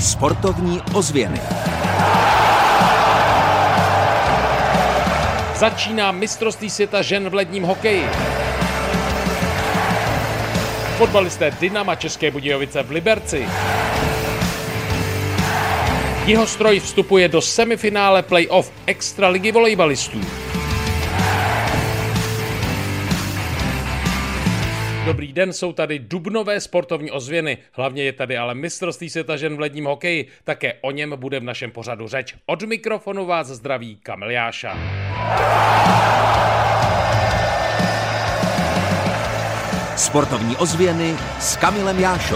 Sportovní ozvěny. Začíná mistrovství světa žen v ledním hokeji. Fotbalisté Dynama České Budějovice v Liberci. Jihostroj vstupuje do semifinále play-off extraligy volejbalistů. Dobrý den, jsou tady dubnové sportovní ozvěny, hlavně je tady ale mistrovství světa žen v ledním hokeji, také o něm bude v našem pořadu řeč. Od mikrofonu vás zdraví Kamil Jáša. Sportovní ozvěny s Kamilem Jášou.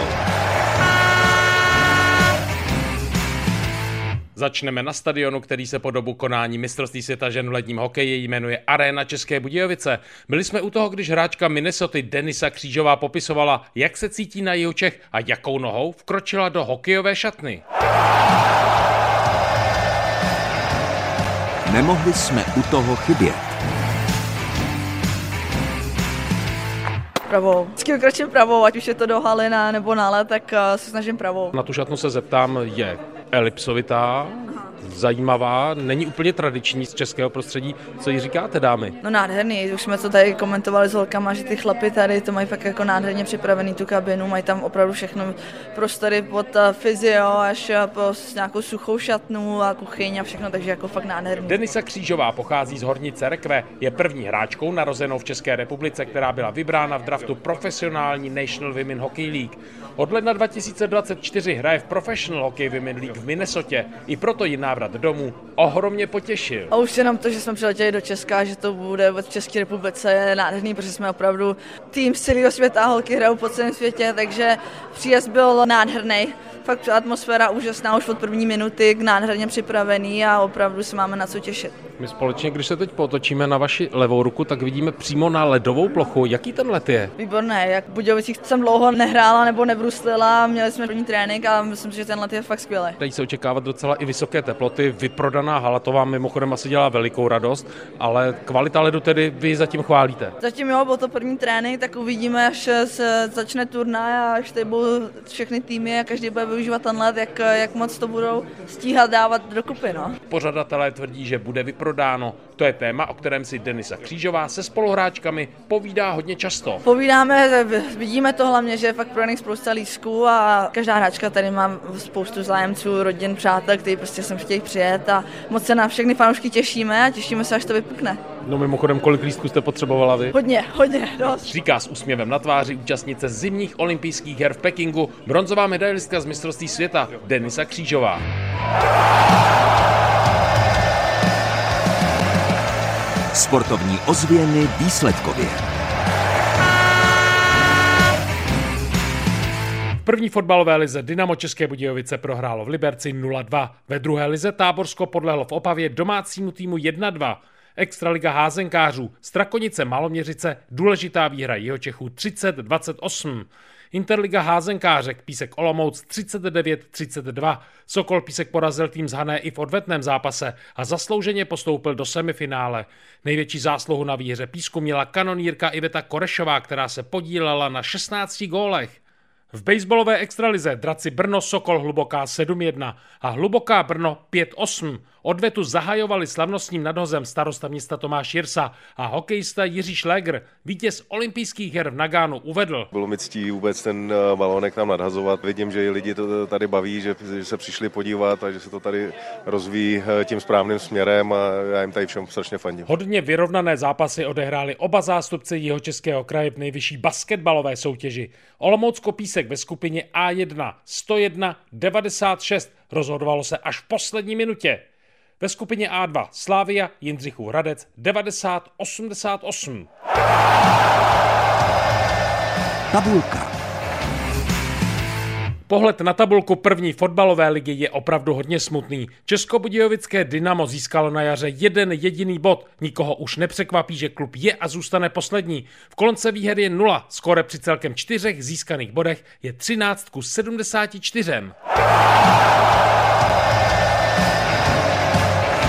Začneme na stadionu, který se po dobu konání mistrovství světa žen v ledním hokeji jmenuje Arena České Budějovice. Byli jsme u toho, když hráčka Minnesoty Denisa Křížová popisovala, jak se cítí na Jihočech a jakou nohou vkročila do hokejové šatny. Nemohli jsme u toho chybět. Pravou. Vždycky vykročím pravou, ať už je to do haly nebo na led, tak se snažím pravou. Na tu šatnu se zeptám, je elipsovitá, zajímavá, není úplně tradiční z českého prostředí. Co jí říkáte, dámy? No nádherný, už jsme to tady komentovali s holkama, že ty chlapy tady to mají fakt jako nádherně připravený tu kabinu, mají tam opravdu všechno prostory pod fyzio až po nějakou suchou šatnu a kuchyň a všechno, takže jako fakt nádherný. Denisa Křížová pochází z Hornice Rekve, je první hráčkou narozenou v České republice, která byla vybrána v draftu profesionální National Women Hockey League. Od ledna 2024 hraje v Professional Hockey Women League v Minnesotě, i proto ji návrat domů ohromně potěšil. A už jenom to, že jsme přiletěli do Česka, že to bude v České republice, je nádherný, protože jsme opravdu tým z celého světa, holky hrajou po celém světě, takže příjezd byl nádherný. Fakt atmosféra úžasná už od první minuty, nádherně připravený a opravdu se máme na co těšit. My společně, když se teď potočíme na vaši levou ruku, tak vidíme přímo na ledovou plochu. Jaký ten led je? Výborné, jak v Budějovicích jsem dlouho nehrála nebo nebruslila, měli jsme první trénink a myslím si, že ten led je fakt skvělý. Dají se očekávat docela i vysoké teploty, vyprodaná hala, to vám mimochodem asi dělá velikou radost, ale kvalita ledu tedy vy zatím chválíte? Zatím jo, byl to první trénink, tak uvidíme, až se začne turnaj a až tady budou všechny týmy a každý bude využívat ten led, jak moc to budou stíhat dávat dokupy. No. Pořadatelé tvrdí, že bude vyprodáno. To je téma, o kterém si Denisa Křížová se spoluhráčkami povídá hodně často. Povídáme, vidíme to hlavně, že je fakt prodaných spousta lístků a každá hráčka tady má spoustu zájemců, rodin, přátel, kteří prostě sem chtějí přijet a moc se na všechny fanoušky těšíme a těšíme se, až to vypukne. No mimochodem, kolik lístků jste potřebovala vy? Hodně, dost. Říká s úsměvem na tváři účastnice zimních olympijských her v Pekingu, bronzová medailistka z mistrovství světa Denisa Křížová. Sportovní ozvěny výsledkově. V první fotbalové lize Dynamo České Budějovice prohrálo v Liberci 0-2. Ve druhé lize Táborsko podlehlo v Opavě domácímu týmu 1-2. Extraliga házenkářů, Strakonice Maloměřice, důležitá výhra Jihočechů 30-28. Interliga házenkářek Písek Olomouc 39-32. Sokol Písek porazil tým z Hané i v odvetném zápase a zaslouženě postoupil do semifinále. Největší zásluhu na výhře Písku měla kanonýrka Iveta Korešová, která se podílela na 16 gólech. V baseballové extralize Draci Brno Sokol Hluboká 7-1 a Hluboká Brno 5-8. Odvetu zahajovali slavnostním nadhozem starosta města Tomáš Jirsa a hokejista Jiří Šlégr, vítěz olympijských her v Nagánu, uvedl. Bylo mi ctí vůbec ten balónek tam nadhazovat. Vidím, že i lidi to tady baví, že se přišli podívat a že se to tady rozvíjí tím správným směrem a já jim tady všem strašně fandím. Hodně vyrovnané zápasy odehráli oba zástupci Jihočeského kraje v nejvyšší basketbalové soutěži. Olomoucko Písek ve skupině A1 101-96 rozhodovalo se až v poslední minutě. Ve skupině A2 Slavia Jindřichův Hradec 90-88. Tabulka. Pohled na tabulku první fotbalové ligy je opravdu hodně smutný. Českobudějovické Dynamo získalo na jaře jeden jediný bod. Nikoho už nepřekvapí, že klub je a zůstane poslední. V kolonce výher je 0, skóre při celkem 4 získaných bodech je 13-74.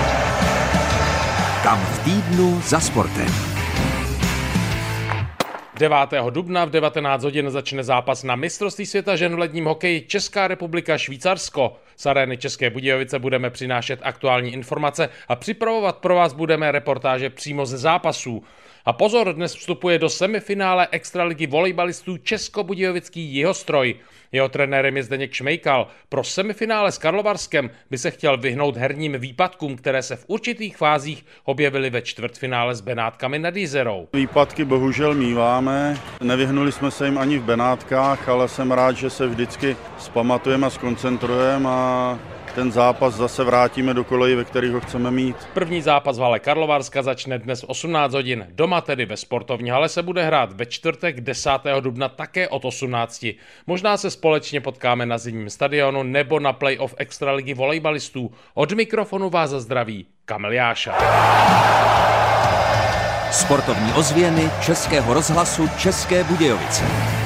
Kam v týdnu za sportem. 9. dubna v 19 hodin začne zápas na mistrovství světa žen v ledním hokeji Česká republika Švýcarsko. Z arény České Budějovice budeme přinášet aktuální informace a připravovat pro vás budeme reportáže přímo ze zápasů. A pozor, dnes vstupuje do semifinále extraligy volejbalistů Českobudějovický Jihostroj. Jeho trenérem je Zdeněk Šmejkal. Pro semifinále s Karlovarskem by se chtěl vyhnout herním výpadkům, které se v určitých fázích objevily ve čtvrtfinále s Benátkami nad Jizerou. Výpadky bohužel míváme, nevyhnuli jsme se jim ani v Benátkách, ale jsem rád, že se vždycky zpamatujeme a zkoncentrujeme a ten zápas zase vrátíme do kolejí, ve kterých ho chceme mít. První zápas v hale Karlovarska začne dnes v 18 hodin. Doma tedy ve sportovní hale se bude hrát ve čtvrtek 10. dubna také od 18. Možná se společně potkáme na zimním stadionu nebo na playoff extraligy volejbalistů. Od mikrofonu vás zdraví Kamil Jáša. Sportovní ozvěny Českého rozhlasu České Budějovice.